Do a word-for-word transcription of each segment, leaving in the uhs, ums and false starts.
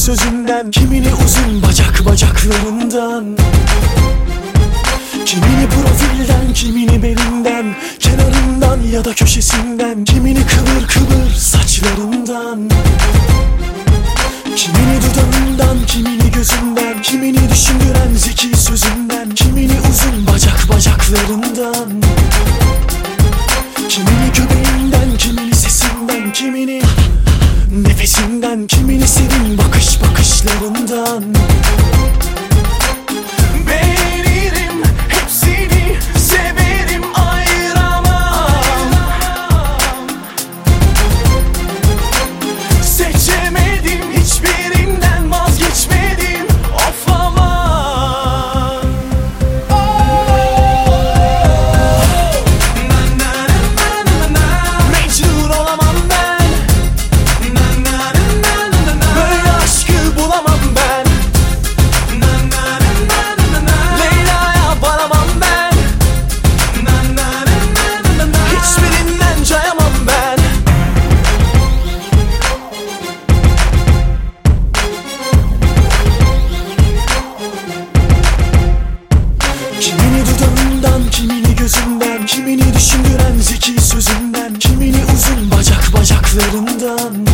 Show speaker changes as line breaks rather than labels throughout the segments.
sözünden, kimini uzun bacak bacaklarından, kimini profilden, kimini belinden, kenarından ya da köşesinden, kimini kıvır kıvır saçlarından, kimini dudağından, kimini gözünden, kimini düşündüren zeki sözünden, kimini uzun bacak bacaklarından, kimini göbeğinden, kimini sesinden, kimini nefesinden, kimini serin bakış bakışlarından. Beğenirim, hepsini severim, ayıramam. Seçemedim, hiçbirinden vazgeçmedim, of aman. Mecnun olamam ben, böyle aşkı bulamam ben. Leyla'ya varamam ben, hiçbirinden cayamam ben. Kimini dudağından, kimini gözünden, kimini düşündüren zeki sözünden, kimini uzun bacak bacaklarından,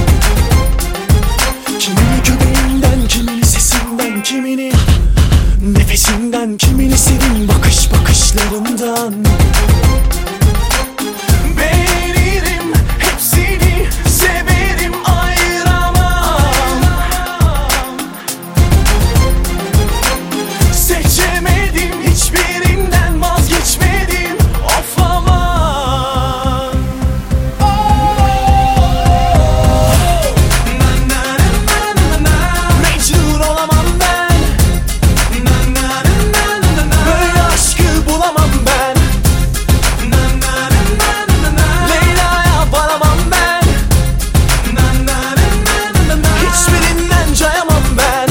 kimini göbeğinden, kimini sesinden, kimini nefesinden, kimini serin bakış bakışlarından. Beğenirim, hepsini severim, ayıramam. Seçemedim, hiçbirinden vazgeçmedim, of aman. Mecnun olamam ben, böyle aşkı bulamam ben. Leyla'ya varamam ben, hiçbirinden cayamam ben.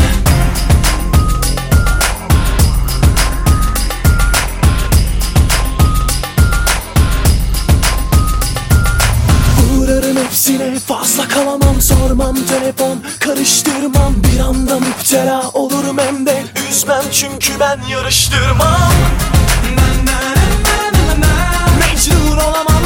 Uğrarım hepsine, fazla kalamam, sormam telefon, karıştırmam, bir anda müptela olurum hem de üzmem, çünkü ben yarıştırmam. Mecnun olamam